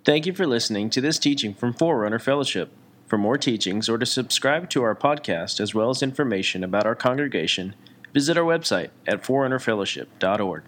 Thank you for listening to this teaching from Forerunner Fellowship. For more teachings or to subscribe to our podcast as well as information about our congregation, visit our website at forerunnerfellowship.org.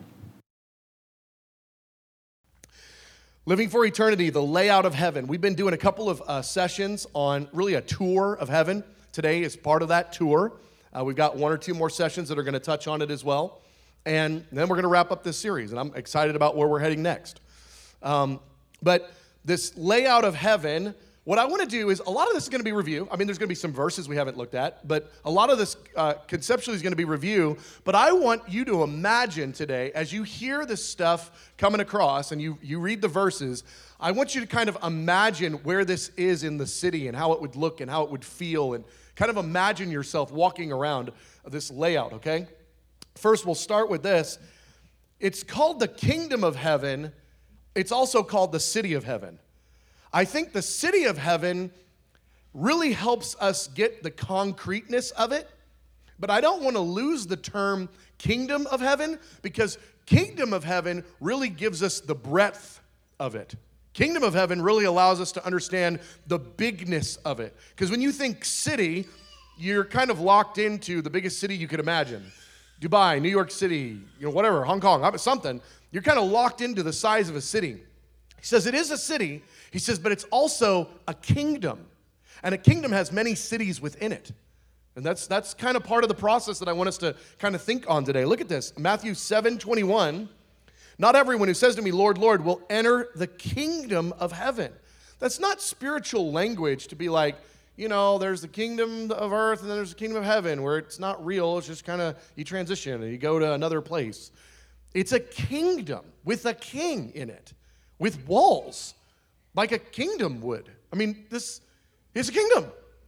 Living for Eternity, the layout of heaven. We've been doing a couple of sessions on really a tour of heaven. Today is part of that tour. We've got one or two more sessions that are going to touch on it as well. And then we're going to wrap up this series, and I'm excited about where we're heading next. But this layout of heaven, what I want to do is, a lot of this is going to be review. I mean, there's going to be some verses we haven't looked at, but a lot of this conceptually is going to be review. But I want you to imagine today, as you hear this stuff coming across and you read the verses, I want you to kind of imagine where this is in the city and how it would look and how it would feel, and kind of imagine yourself walking around this layout, okay? First, we'll start with this. It's called the kingdom of heaven. It's also called the city of heaven. I think the city of heaven really helps us get the concreteness of it, but I don't want to lose the term kingdom of heaven, because kingdom of heaven really gives us the breadth of it. Kingdom of heaven really allows us to understand the bigness of it. Because when you think city, you're kind of locked into the biggest city you could imagine. Dubai, New York City, whatever, Hong Kong, something. You're kind of locked into the size of a city. He says it is a city, he says, but it's also a kingdom. And a kingdom has many cities within it. And that's kind of part of the process that I want us to kind of think on today. Look at this, Matthew 7:21. Not everyone who says to me, Lord, Lord, will enter the kingdom of heaven. That's not spiritual language to be like, there's the kingdom of earth and then there's the kingdom of heaven, where it's not real, it's just kind of, you transition and you go to another place. It's a kingdom with a king in it, with walls, like a kingdom would. I mean, this is a kingdom.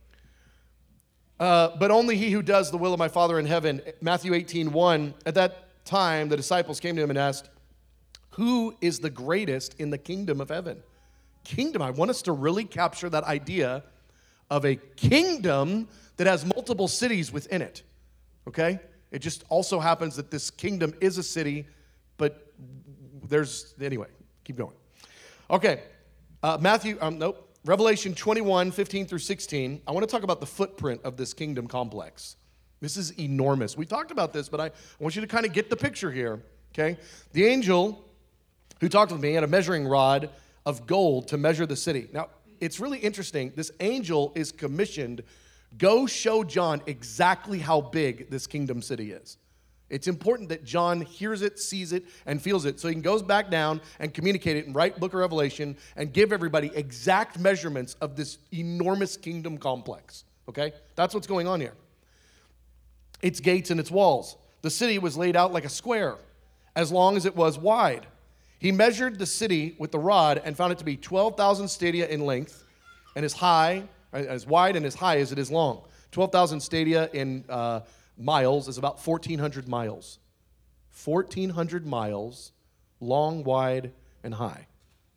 But only he who does the will of my Father in heaven. Matthew 18:1. At that time, the disciples came to him and asked, who is the greatest in the kingdom of heaven? Kingdom, I want us to really capture that idea of a kingdom that has multiple cities within it, okay? It just also happens that this kingdom is a city, but anyway, keep going. Okay, Revelation 21:15-16. I want to talk about the footprint of this kingdom complex. This is enormous. We talked about this, but I want you to kind of get the picture here, okay? The angel who talked with me had a measuring rod of gold to measure the city. Now, it's really interesting. This angel is commissioned, go show John exactly how big this kingdom city is. It's important that John hears it, sees it, and feels it, so he goes back down and communicate it and write Book of Revelation and give everybody exact measurements of this enormous kingdom complex, okay? That's what's going on here. Its gates and its walls. The city was laid out like a square, as long as it was wide. He measured the city with the rod and found it to be 12,000 stadia in length, and as wide and as high as it is long. 12,000 stadia in miles is about 1,400 miles. 1,400 miles, long, wide, and high.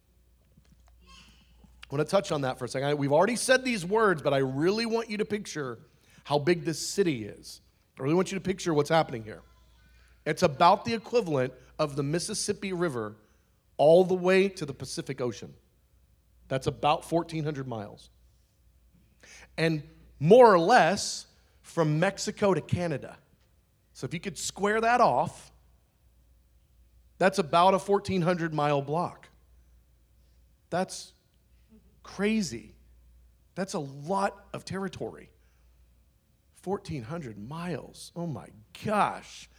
I want to touch on that for a second. We've already said these words, but I really want you to picture how big this city is. I really want you to picture what's happening here. It's about the equivalent of the Mississippi River all the way to the Pacific Ocean. That's about 1,400 miles. And more or less from Mexico to Canada. So if you could square that off, that's about a 1,400 mile block. That's crazy. That's a lot of territory. 1,400 miles. Oh my gosh.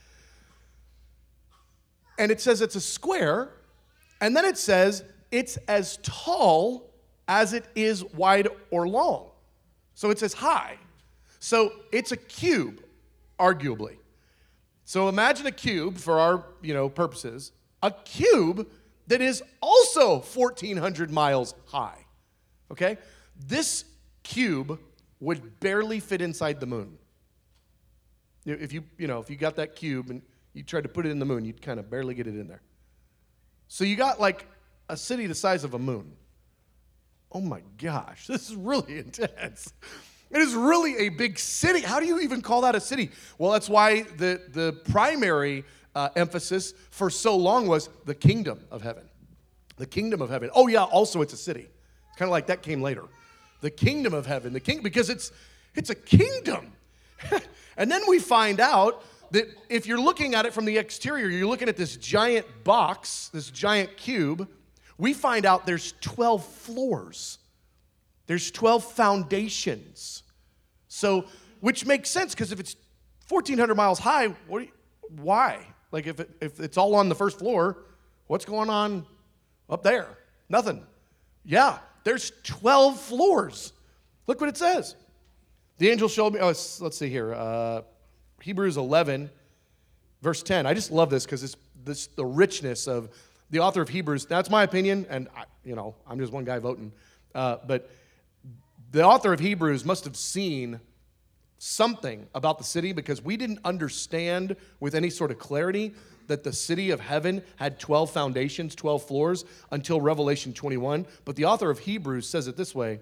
And it says it's a square, and then it says it's as tall as it is wide or long. So it's as high. So it's a cube, arguably. So imagine a cube for our, purposes, a cube that is also 1,400 miles high. Okay? This cube would barely fit inside the moon. If you got that cube and you tried to put it in the moon, you'd kind of barely get it in there. So you got like a city the size of a moon. Oh my gosh, this is really intense. It is really a big city. How do you even call that a city? Well, that's why the primary emphasis for so long was the kingdom of heaven. The kingdom of heaven. Oh, yeah, also it's a city. It's kind of like that came later. The kingdom of heaven, because it's a kingdom. And then we find out that if you're looking at it from the exterior, you're looking at this giant box, this giant cube, we find out there's 12 floors. There's 12 foundations. So, which makes sense, because if it's 1,400 miles high, why? Like, if it's all on the first floor, what's going on up there? Nothing. Yeah, there's 12 floors. Look what it says. The angel showed me, let's see here. Hebrews 11, verse 10. I just love this because the richness of the author of Hebrews. That's my opinion, and I'm just one guy voting. But the author of Hebrews must have seen something about the city, because we didn't understand with any sort of clarity that the city of heaven had 12 foundations, 12 floors, until Revelation 21. But the author of Hebrews says it this way: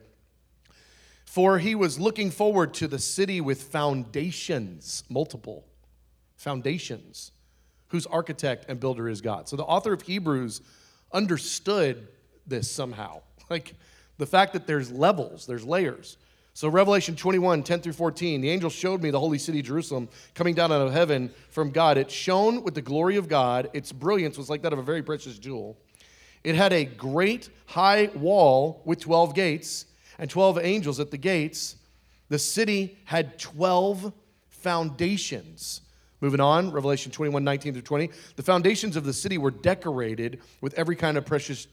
for he was looking forward to the city with foundations, multiple foundations, whose architect and builder is God. So the author of Hebrews understood this somehow. Like the fact that there's levels, there's layers. So Revelation 21, 10 through 14, the angel showed me the holy city Jerusalem coming down out of heaven from God. It shone with the glory of God. Its brilliance was like that of a very precious jewel. It had a great high wall with 12 gates and 12 angels at the gates. The city had 12 foundations. Moving on, Revelation 21, 19 through 20. The foundations of the city were decorated with every kind of precious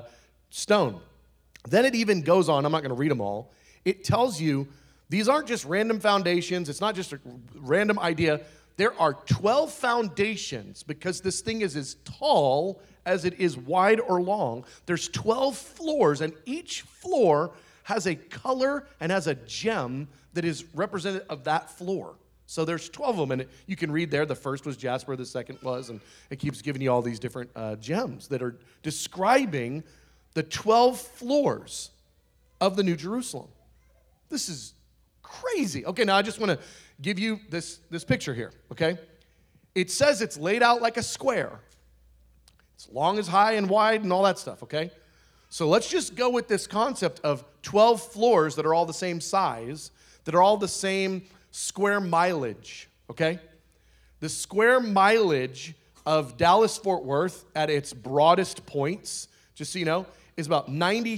stone. Then it even goes on, I'm not going to read them all. It tells you these aren't just random foundations. It's not just a random idea. There are 12 foundations, because this thing is as tall as it is wide or long. There's 12 floors, and each floor has a color and has a gem that is representative of that floor. So there's 12 of them, and you can read there. The first was jasper, the second was, and it keeps giving you all these different gems that are describing the 12 floors of the New Jerusalem. This is crazy. Okay, now I just want to give you this picture here, okay? It says it's laid out like a square. It's long as high and wide and all that stuff, okay? So let's just go with this concept of 12 floors that are all the same size, that are all the same square mileage, okay? The square mileage of Dallas-Fort Worth at its broadest points, just so you know, is about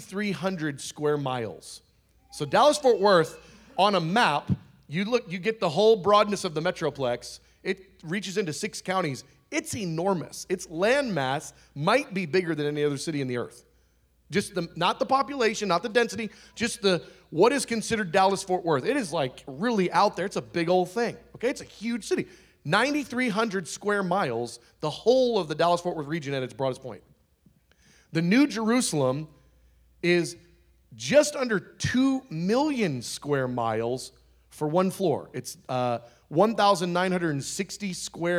9,300 square miles. So Dallas-Fort Worth, on a map, you get the whole broadness of the Metroplex. It reaches into 6 counties. It's enormous. Its land mass might be bigger than any other city in the earth. Just not the population, not the density, just what is considered Dallas-Fort Worth. It is like really out there. It's a big old thing. Okay, it's a huge city. 9,300 square miles, the whole of the Dallas-Fort Worth region at its broadest point. The New Jerusalem is just under 2 million square miles for one floor. It's 1,960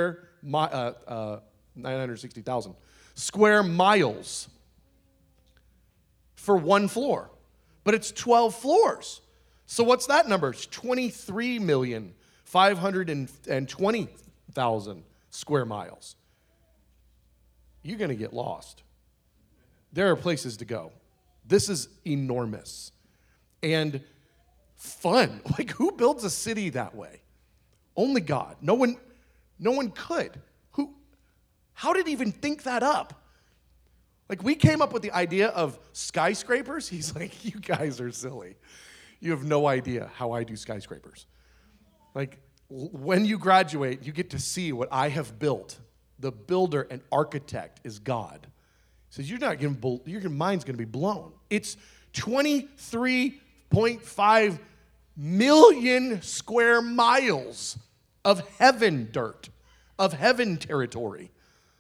960,000 square miles for one floor. But it's 12 floors. So what's that number? It's 23,520,000 square miles. You're going to get lost. There are places to go. This is enormous and fun. Like, who builds a city that way? Only God. No one could. How did he even think that up? Like, we came up with the idea of skyscrapers. He's like, you guys are silly. You have no idea how I do skyscrapers. Like, when you graduate, you get to see what I have built. The builder and architect is God. He says, your mind's going to be blown. It's 23.5 million square miles of heaven dirt, of heaven territory.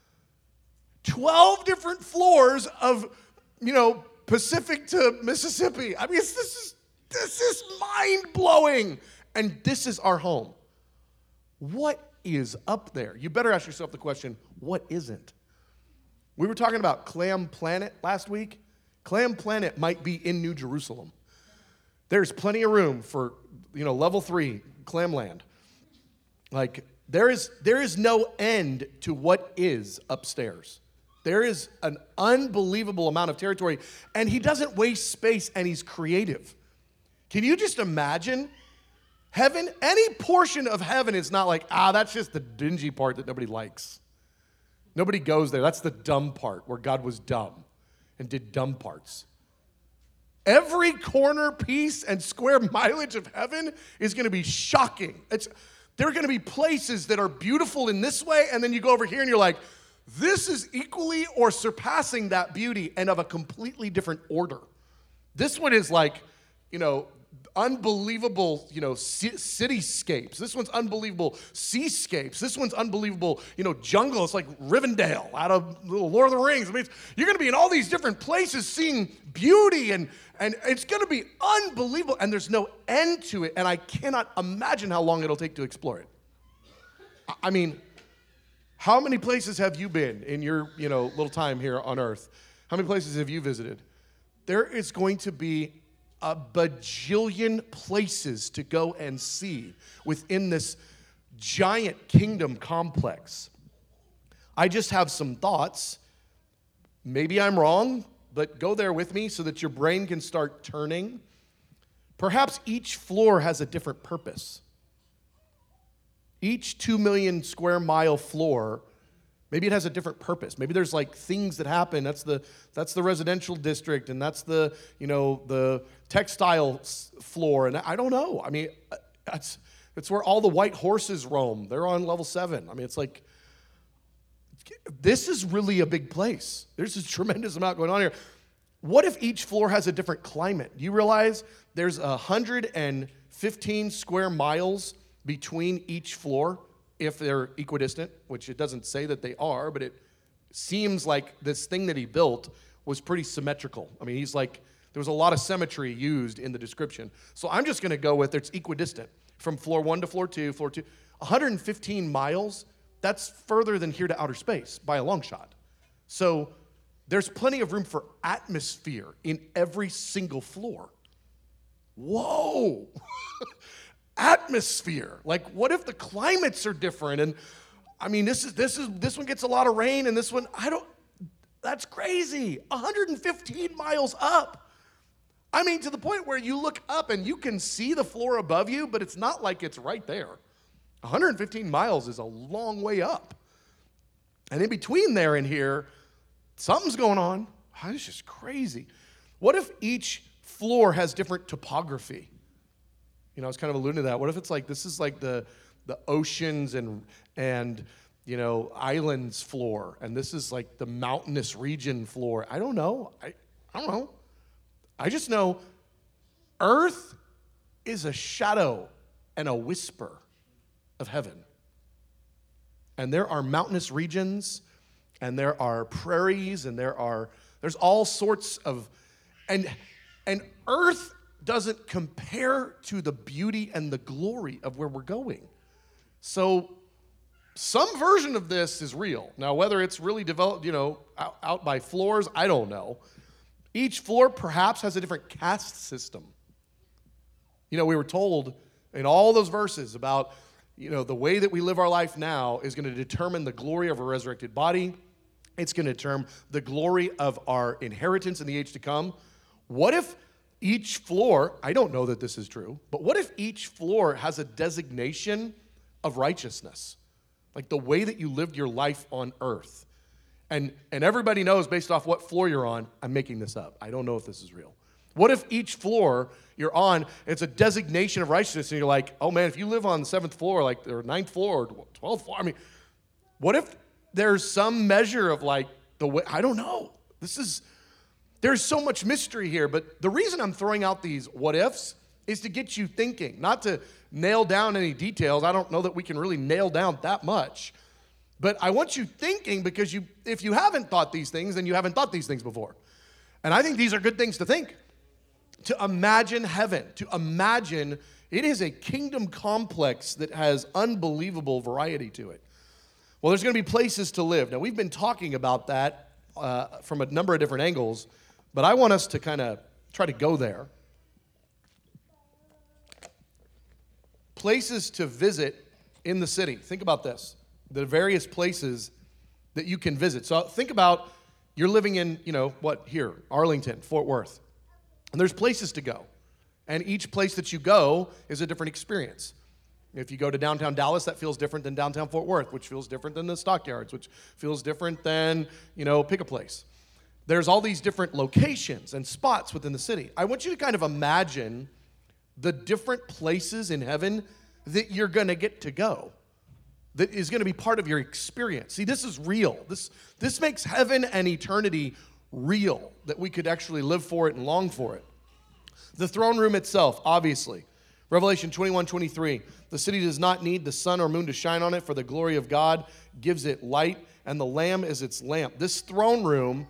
12 different floors of, Pacific to Mississippi. I mean, this is mind-blowing. And this is our home. What is up there? You better ask yourself the question, what isn't? We were talking about Clam Planet last week. Clam Planet might be in New Jerusalem. There's plenty of room for, level 3 clam land. Like, there is no end to what is upstairs. There is an unbelievable amount of territory, and he doesn't waste space, and he's creative. Can you just imagine heaven? Any portion of heaven is not like, that's just the dingy part that nobody likes. Nobody goes there. That's the dumb part, where God was dumb and did dumb parts. Every corner piece and square mileage of heaven is going to be shocking. There are going to be places that are beautiful in this way, and then you go over here and you're like, this is equally or surpassing that beauty and of a completely different order. This one is like, unbelievable, cityscapes. This one's unbelievable seascapes. This one's unbelievable, jungle. It's like Rivendell out of the Lord of the Rings. I mean, you're going to be in all these different places seeing beauty, and it's going to be unbelievable, and there's no end to it, and I cannot imagine how long it'll take to explore it. I mean, how many places have you been in your, little time here on earth? How many places have you visited? There is going to be a bajillion places to go and see within this giant kingdom complex. I just have some thoughts. Maybe I'm wrong, but go there with me so that your brain can start turning. Perhaps each floor has a different purpose. Each 2 million square mile floor, maybe it has a different purpose. Maybe there's like things that happen. That's the residential district, and that's the textile floor, and I don't know. I mean, it's where all the white horses roam. They're on level 7. I mean, it's like, this is really a big place. There's a tremendous amount going on here. What if each floor has a different climate? Do you realize there's 115 square miles between each floor if they're equidistant, which it doesn't say that they are, but it seems like this thing that he built was pretty symmetrical. I mean, there was a lot of symmetry used in the description. So I'm just going to go with it's equidistant from floor 1 to floor 2, 115 miles, that's further than here to outer space by a long shot. So there's plenty of room for atmosphere in every single floor. Whoa! Atmosphere. Like, what if the climates are different? And I mean, this one gets a lot of rain, and this one, that's crazy. 115 miles up. I mean, to the point where you look up and you can see the floor above you, but it's not like it's right there. 115 miles is a long way up. And in between there and here, something's going on. It's just crazy. What if each floor has different topography? I was kind of alluding to that. What if it's like, this is like the oceans and islands floor, and this is like the mountainous region floor? I don't know. I don't know. I just know earth is a shadow and a whisper of heaven. And there are mountainous regions, and there are prairies, and there's all sorts of, and earth doesn't compare to the beauty and the glory of where we're going. So some version of this is real. Now, whether it's really developed, out by floors, I don't know. Each floor perhaps has a different caste system. We were told in all those verses about, the way that we live our life now is going to determine the glory of a resurrected body. It's going to determine the glory of our inheritance in the age to come. What if each floor, I don't know that this is true, but what if each floor has a designation of righteousness? Like the way that you lived your life on earth. And everybody knows based off what floor you're on. I'm making this up. I don't know if this is real. What if each floor you're on, it's a designation of righteousness, and you're like, oh man, if you live on the 7th floor, or 9th floor, or 12th floor, I mean, what if there's some measure of like the way, I don't know. There's so much mystery here, but the reason I'm throwing out these what ifs is to get you thinking, not to nail down any details. I don't know that we can really nail down that much, but I want you thinking, because if you haven't thought these things, then you haven't thought these things before. And I think these are good things to think. To imagine heaven, to imagine it is a kingdom complex that has unbelievable variety to it. Well, there's going to be places to live. Now, we've been talking about that from a number of different angles, but I want us to kind of try to go there. Places to visit in the city. Think about this. The various places that you can visit. So think about you're living in, here, Arlington, Fort Worth. And there's places to go. And each place that you go is a different experience. If you go to downtown Dallas, that feels different than downtown Fort Worth, which feels different than the Stockyards, which feels different than, pick a place. There's all these different locations and spots within the city. I want you to kind of imagine the different places in heaven that you're going to get to go, that is going to be part of your experience. See, this is real. This makes heaven and eternity real, that we could actually live for it and long for it. The throne room itself, obviously. Revelation 21:23, the city does not need the sun or moon to shine on it, for the glory of God gives it light, and the Lamb is its lamp. This throne room,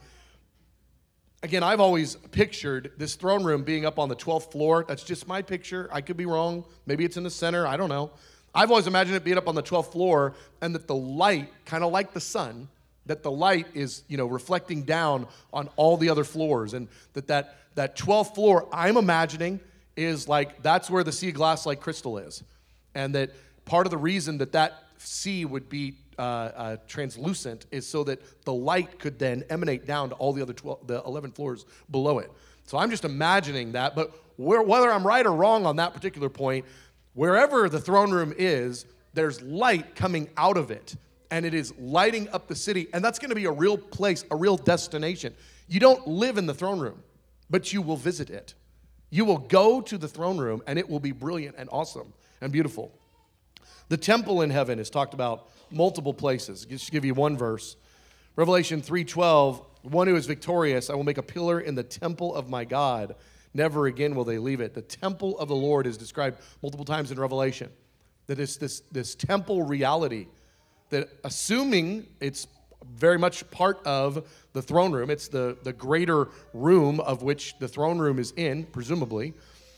again, I've always pictured this throne room being up on the 12th floor. That's just my picture. I could be wrong. Maybe it's in the center. I don't know. I've always imagined it being up on the 12th floor, and that the light, kind of like the sun, that the light is, reflecting down on all the other floors, and that 12th floor, I'm imagining, is like, that's where the sea of glass like crystal is. And that part of the reason that sea would be translucent is so that the light could then emanate down to all the other 11 floors below it. So I'm just imagining that, but whether I'm right or wrong on that particular point, wherever the throne room is, there's light coming out of it, and it is lighting up the city, and that's going to be a real place, a real destination. You don't live in the throne room, but you will visit it. You will go to the throne room, and it will be brilliant and awesome and beautiful. The temple in heaven is talked about multiple places. Just to give you one verse. Revelation 3:12, one who is victorious, I will make a pillar in the temple of my God. Never again will they leave it. The temple of the Lord is described multiple times in Revelation. That it's this temple reality that, assuming it's very much part of the throne room. It's the greater room of which the throne room is in, presumably.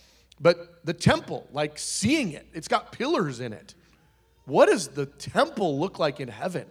But the temple, like seeing it, it's got pillars in it. What does the temple look like in heaven?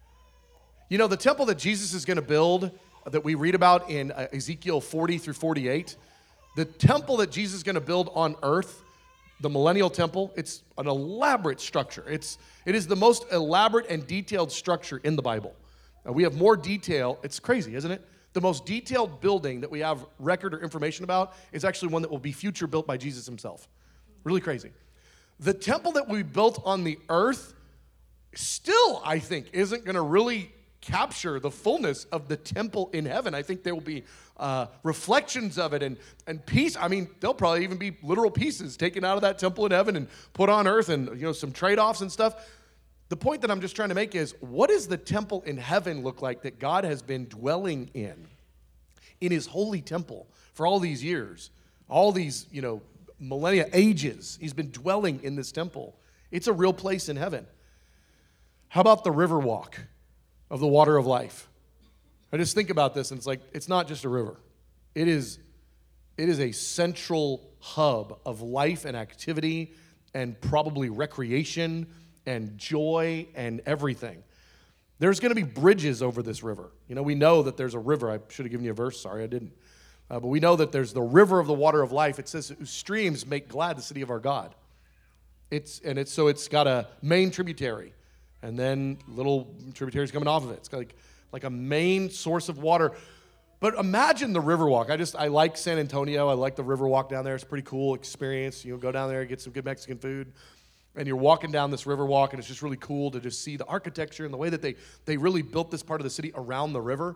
The temple that Jesus is going to build, that we read about in Ezekiel 40 through 48, the temple that Jesus is going to build on earth, the millennial temple, it's an elaborate structure. It is the most elaborate and detailed structure in the Bible. We have more detail. It's crazy, isn't it? The most detailed building that we have record or information about is actually one that will be future built by Jesus himself. Really crazy. The temple that we built on the earth still, I think, isn't going to really capture the fullness of the temple in heaven. I think there will be reflections of it and piece. I mean, there'll probably even be literal pieces taken out of that temple in heaven and put on earth, and some trade-offs and stuff. The point that I'm just trying to make is, what does the temple in heaven look like that God has been dwelling in his holy temple for all these years, all these, millennia, ages? He's been dwelling in this temple. It's a real place in heaven. How about the river walk of the water of life? I just think about this, and it's like, it's not just a river. It is a central hub of life and activity and probably recreation and joy and everything. There's going to be bridges over this river. We know that there's a river. I should have given you a verse. Sorry, I didn't. But we know that there's the river of the water of life. It says, whose streams make glad the city of our God. It's got a main tributary, and then little tributaries coming off of it. It's got like a main source of water. But imagine the river walk. I like San Antonio. I like the river walk down there. It's a pretty cool experience. Go down there, get some good Mexican food. And you're walking down this river walk, and it's just really cool to just see the architecture and the way that they really built this part of the city around the river.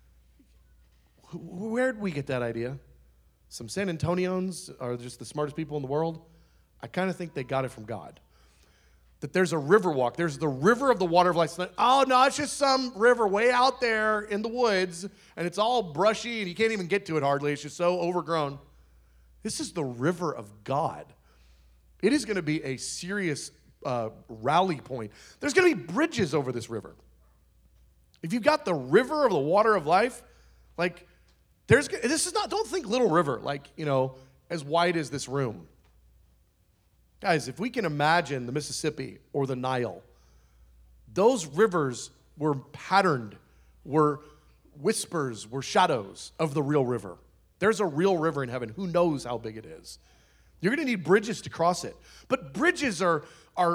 Where did we get that idea? Some San Antonians are just the smartest people in the world? I kind of think they got it from God. That there's a river walk. There's the river of the water of life. It's not, oh, no, it's just some river way out there in the woods, and it's all brushy, and you can't even get to it hardly. It's just so overgrown. This is the river of God. It is going to be a serious rally point. There's going to be bridges over this river. If you've got the river of the water of life, like, don't think little river, like, as wide as this room. Guys, if we can imagine the Mississippi or the Nile, those rivers were patterned, were whispers, were shadows of the real river. There's a real river in heaven. Who knows how big it is? You're going to need bridges to cross it. But bridges are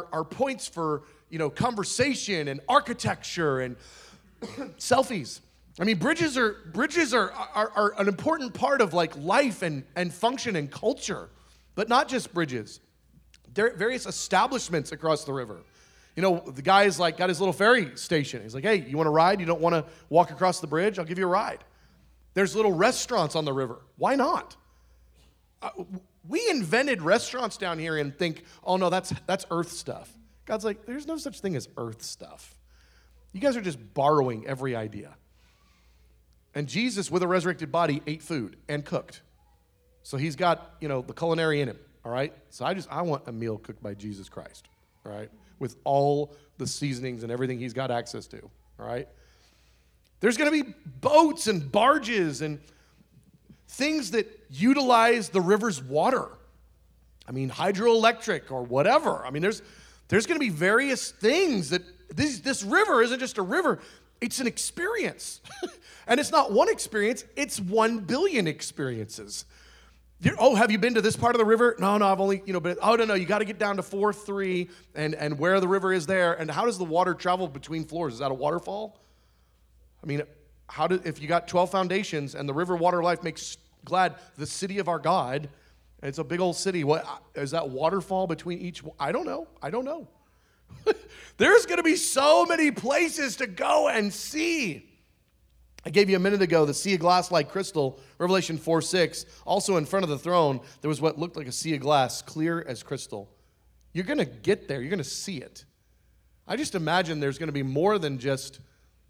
points for, conversation and architecture and selfies. I mean, bridges are an important part of like life and function and culture, but not just bridges. There are various establishments across the river. You know, the guy's like got his little ferry station. He's like, hey, you want to ride? You don't want to walk across the bridge? I'll give you a ride. There's little restaurants on the river. Why not? We invented restaurants down here and think, oh no, that's earth stuff. God's like, there's no such thing as earth stuff. You guys are just borrowing every idea. And Jesus, with a resurrected body, ate food and cooked. So he's got, you know, the culinary in him, all right? So I want a meal cooked by Jesus Christ, all right? With all the seasonings and everything he's got access to, all right? There's going to be boats and barges and things that utilize the river's water. I mean, hydroelectric or whatever. I mean, there's going to be various things that this river isn't just a river. It's an experience. And it's not one experience, it's 1 billion experiences. Oh, have you been to this part of the river? No, I've only, but, oh, no, you got to get down to 4-3 and where the river is there. And how does the water travel between floors? Is that a waterfall? I mean, if you got 12 foundations and the river water life makes glad the city of our God, and it's a big old city, what is that waterfall between each? I don't know. There's going to be so many places to go and see. I gave you a minute ago the sea of glass like crystal, Revelation 4:6. Also in front of the throne, there was what looked like a sea of glass, clear as crystal. You're going to get there. You're going to see it. I just imagine there's going to be more than just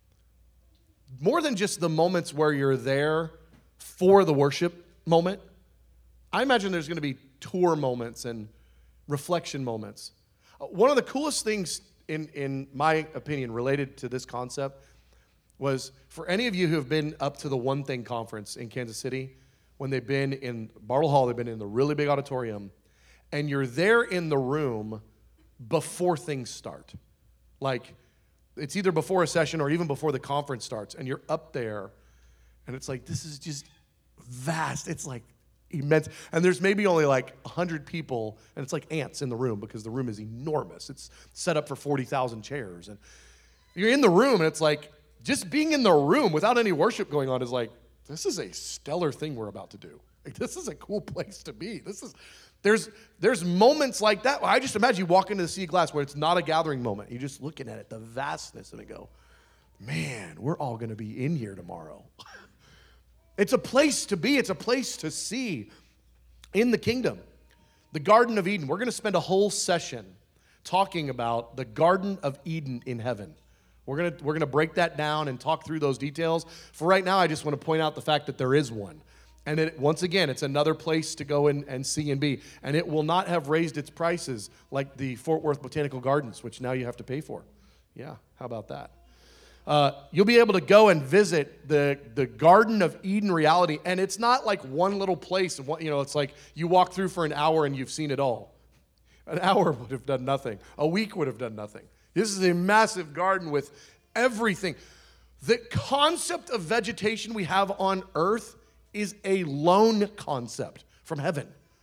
the moments where you're there for the worship moment. I imagine there's going to be tour moments and reflection moments. One of the coolest things, in my opinion, related to this concept was for any of you who have been up to the One Thing conference in Kansas City, when they've been in Bartle Hall, they've been in the really big auditorium, and you're there in the room before things start. Like, it's either before a session or even before the conference starts, and you're up there, and it's like, this is just vast. It's like immense. And there's maybe only like 100 people, and it's like ants in the room because the room is enormous. It's set up for 40,000 chairs. And you're in the room, and it's like, just being in the room without any worship going on is like, this is a stellar thing we're about to do. Like, this is a cool place to be. There's moments like that. I just imagine you walk into the sea of glass where it's not a gathering moment. You're just looking at it, the vastness, and you go, man, we're all going to be in here tomorrow. It's a place to be. It's a place to see in the kingdom. The Garden of Eden. We're going to spend a whole session talking about the Garden of Eden in heaven. We're gonna break that down and talk through those details. For right now, I just want to point out the fact that there is one. And once again, it's another place to go and see and be. And it will not have raised its prices like the Fort Worth Botanical Gardens, which now you have to pay for. Yeah, how about that? You'll be able to go and visit the Garden of Eden reality. And it's not like one little place. It's like you walk through for an hour and you've seen it all. An hour would have done nothing. A week would have done nothing. This is a massive garden with everything. The concept of vegetation we have on earth is a loan concept from heaven.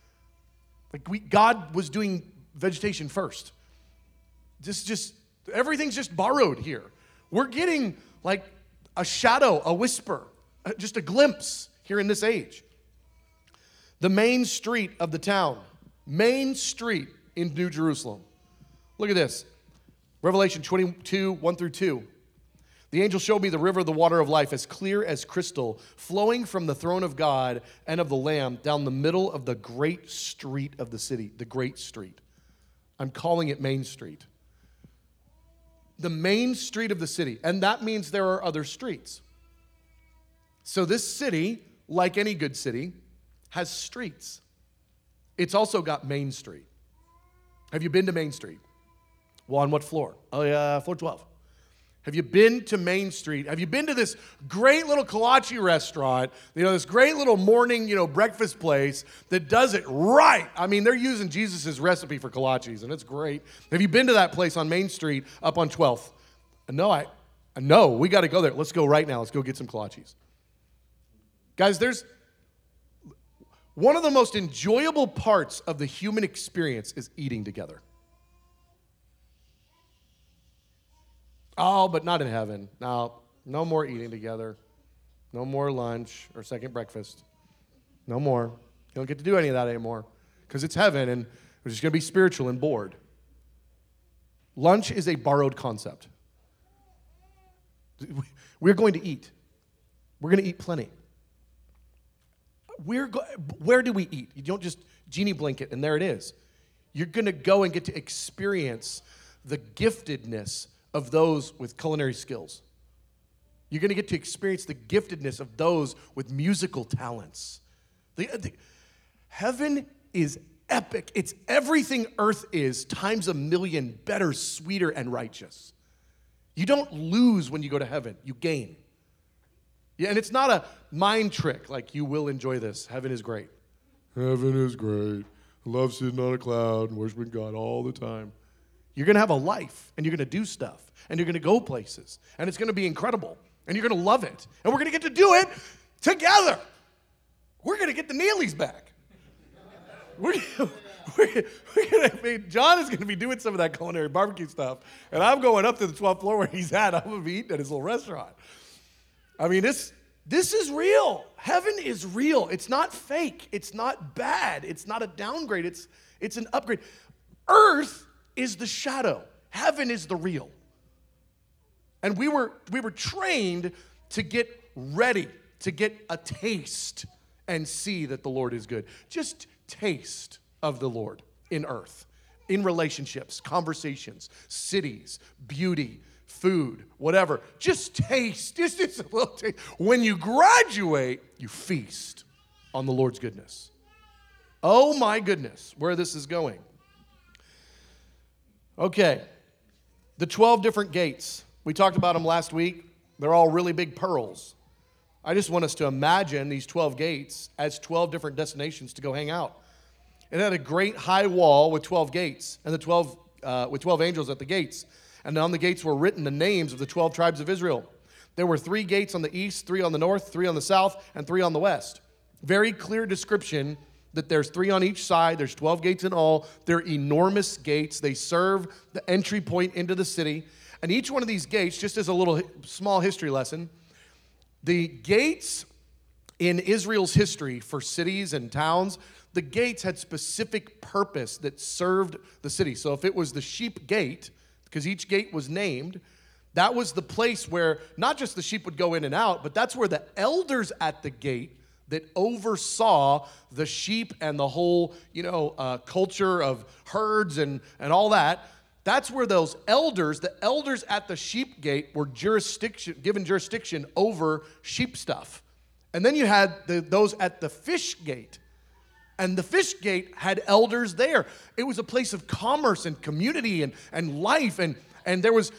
Like God was doing vegetation first. Just everything's just borrowed here. We're getting like a shadow, a whisper, just a glimpse here in this age. The main street of the town, main street in New Jerusalem. Look at this. Revelation 22, 1 through 2. The angel showed me the river of the water of life, as clear as crystal, flowing from the throne of God and of the Lamb down the middle of the great street of the city, the great street. I'm calling it Main Street. The main street of the city, and that means there are other streets. So this city, like any good city, has streets. It's also got Main Street. Have you been to Main Street? Well, on what floor? Oh, yeah, floor 12. Have you been to Main Street? Have you been to this great little kolache restaurant, this great little morning, breakfast place that does it right? I mean, they're using Jesus' recipe for kolaches, and it's great. Have you been to that place on Main Street up on 12th? No, we got to go there. Let's go right now. Let's go get some kolaches. Guys, there's one of the most enjoyable parts of the human experience is eating together. Oh, but not in heaven. No more eating together. No more lunch or second breakfast. No more. You don't get to do any of that anymore because it's heaven and we're just going to be spiritual and bored. Lunch is a borrowed concept. We're going to eat. We're going to eat plenty. Where do we eat? You don't just genie blanket and there it is. You're going to go and get to experience the giftedness of those with culinary skills. You're going to get to experience the giftedness of those with musical talents. Heaven is epic. It's everything earth is times a million, better, sweeter, and righteous. You don't lose when you go to heaven. You gain. Yeah, and it's not a mind trick like you will enjoy this. Heaven is great. Heaven is great. I love sitting on a cloud and worshiping God all the time. You're going to have a life, and you're going to do stuff, and you're going to go places, and it's going to be incredible, and you're going to love it, and we're going to get to do it together. We're going to get the Neelys back. John is going to be doing some of that culinary barbecue stuff, and I'm going up to the 12th floor where he's at. I'm going to be eating at his little restaurant. I mean, this is real. Heaven is real. It's not fake. It's not bad. It's not a downgrade. It's an upgrade. Earth is the shadow. Heaven is the real. And we were trained to get ready, to get a taste and see that the Lord is good. Just taste of the Lord in earth, in relationships, conversations, cities, beauty, food, whatever. Just taste. Just a little taste. When you graduate, you feast on the Lord's goodness. Oh my goodness, where this is going. Okay, the 12 different gates. We talked about them last week. They're all really big pearls. I just want us to imagine these 12 gates as 12 different destinations to go hang out. It had a great high wall with 12 gates, and with 12 angels at the gates. And on the gates were written the names of the 12 tribes of Israel. There were 3 gates on the east, 3 on the north, 3 on the south, and 3 on the west. Very clear description that there's 3 on each side. There's 12 gates in all. They're enormous gates. They serve the entry point into the city. And each one of these gates, just as a little small history lesson, the gates in Israel's history for cities and towns, the gates had specific purpose that served the city. So if it was the sheep gate, because each gate was named, that was the place where not just the sheep would go in and out, but that's where the elders at the gate that oversaw the sheep and the whole, culture of herds and all that. That's where those elders, the elders at the sheep gate, were given jurisdiction over sheep stuff. And then you had those at the fish gate. And the fish gate had elders there. It was a place of commerce and community and life. And there was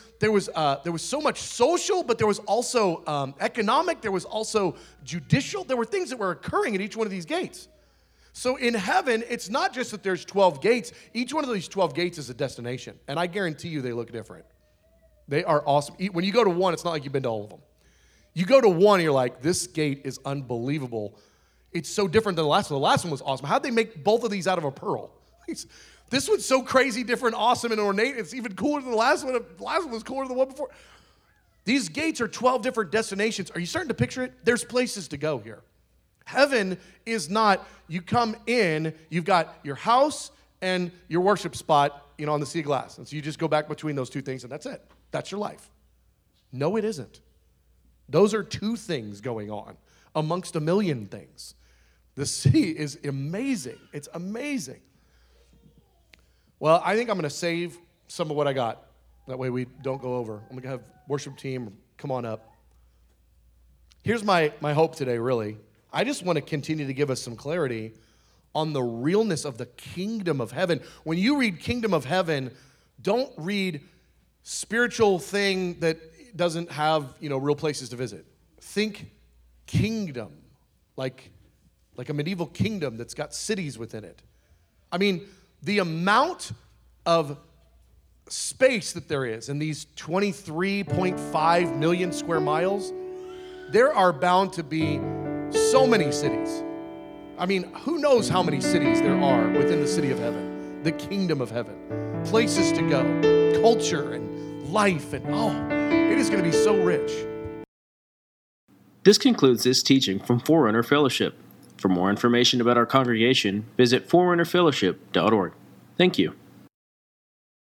so much social, but there was also economic. There was also judicial. There were things that were occurring at each one of these gates. So in heaven, it's not just that there's 12 gates. Each one of these 12 gates is a destination. And I guarantee you they look different. They are awesome. When you go to one, it's not like you've been to all of them. You go to one, you're like, this gate is unbelievable. It's so different than the last one. The last one was awesome. How'd they make both of these out of a pearl? This one's so crazy, different, awesome, and ornate. It's even cooler than the last one. The last one was cooler than the one before. These gates are 12 different destinations. Are you starting to picture it? There's places to go here. Heaven is not, you come in, you've got your house and your worship spot, on the sea of glass. And so you just go back between those two things, and that's it. That's your life. No, it isn't. Those are 2 things going on amongst a million things. The city is amazing. It's amazing. Well, I think I'm going to save some of what I got. That way we don't go over. I'm going to have worship team come on up. Here's my hope today, really. I just want to continue to give us some clarity on the realness of the kingdom of heaven. When you read kingdom of heaven, don't read spiritual thing that doesn't have, real places to visit. Think kingdom, like a medieval kingdom that's got cities within it. I mean, the amount of space that there is in these 23.5 million square miles, there are bound to be so many cities. I mean, who knows how many cities there are within the city of heaven, the kingdom of heaven, places to go, culture and life, and it is going to be so rich. This concludes this teaching from Forerunner Fellowship. For more information about our congregation, visit forerunnerfellowship.org. Thank you.